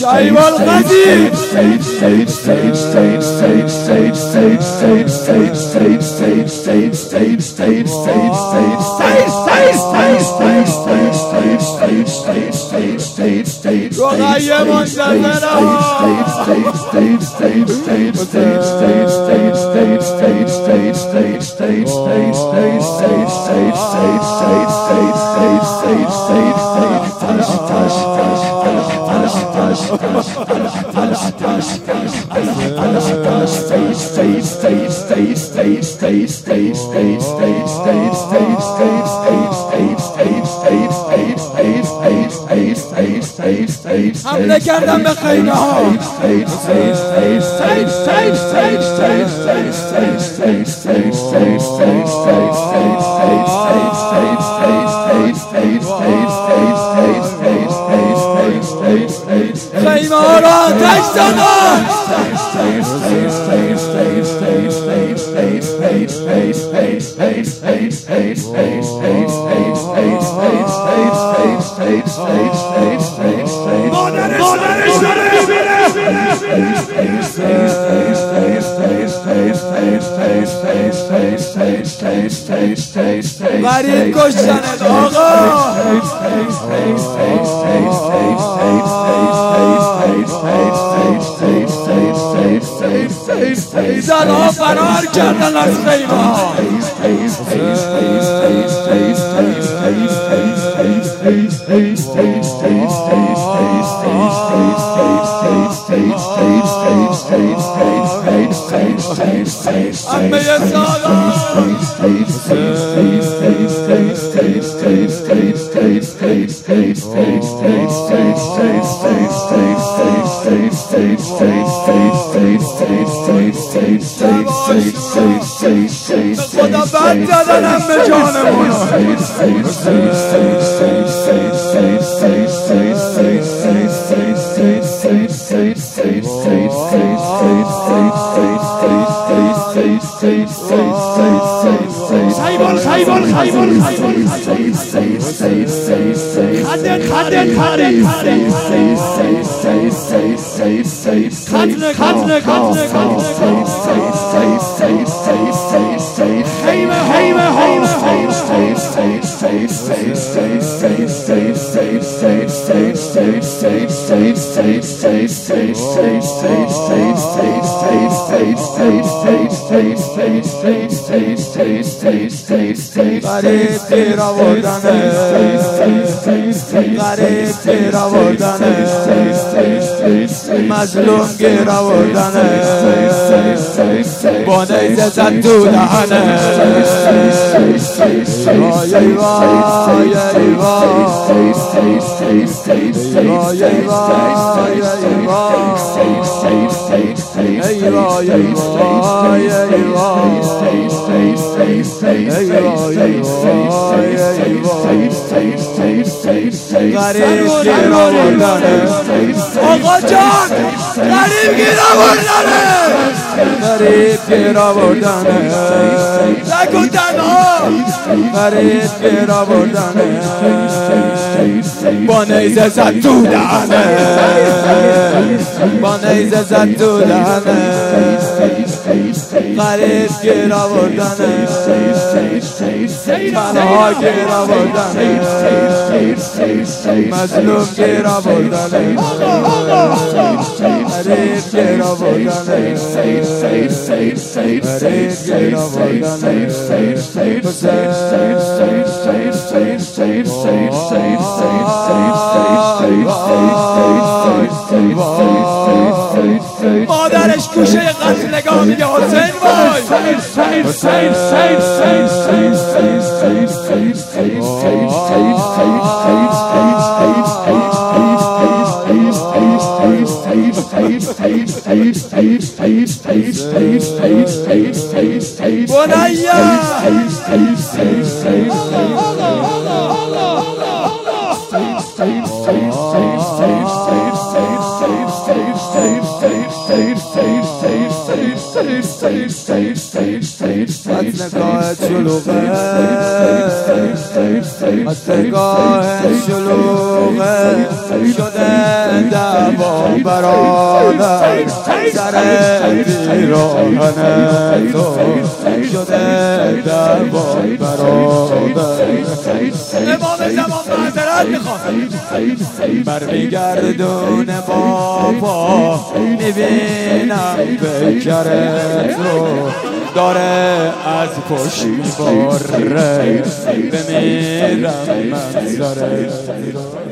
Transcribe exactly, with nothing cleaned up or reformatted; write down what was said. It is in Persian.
شعیب القدیر رقیه منتظره حمله کردم به خیمه ها خیمه ها را آتش زدن غریب کشتنت آقا زنها فرار کردن از خیمه ها امه سالان خدا بد زدنم به جانمون خیبال خیبال خیبال خدت خدت خدت خدت خدت خیمه خیمه غریب گیر آوردنه غریب گیر آوردنه مظلوم گیر آوردنه با نیزه زد تو دهنه وای ای وای ای وای وای ای وای ای وای ای وای ای غریب گیر آوردنه آقا جان غریب گیر آوردنه غریب گیر آوردنه نگو تنها غریب گیر آوردنه با نیزه زد تو دهنه با نیزه زد تو دهنه غریب گیر آوردنه تنها گیر آوردنه مظلوم گیر آوردنه غریب گیر آوردنه غریب گیر آوردنه مادرش گوشه قتلگاه میگه حسین وای بنیا از نگاه شلوغه از نگاه شلوغه شده دعوا برادر سر پیراهن تو شده دعوا برادر امام زمان معذرت میخوام برمیگردونه بابا میبینم پیکرت رو داره از پشت میباره بمیرم منظره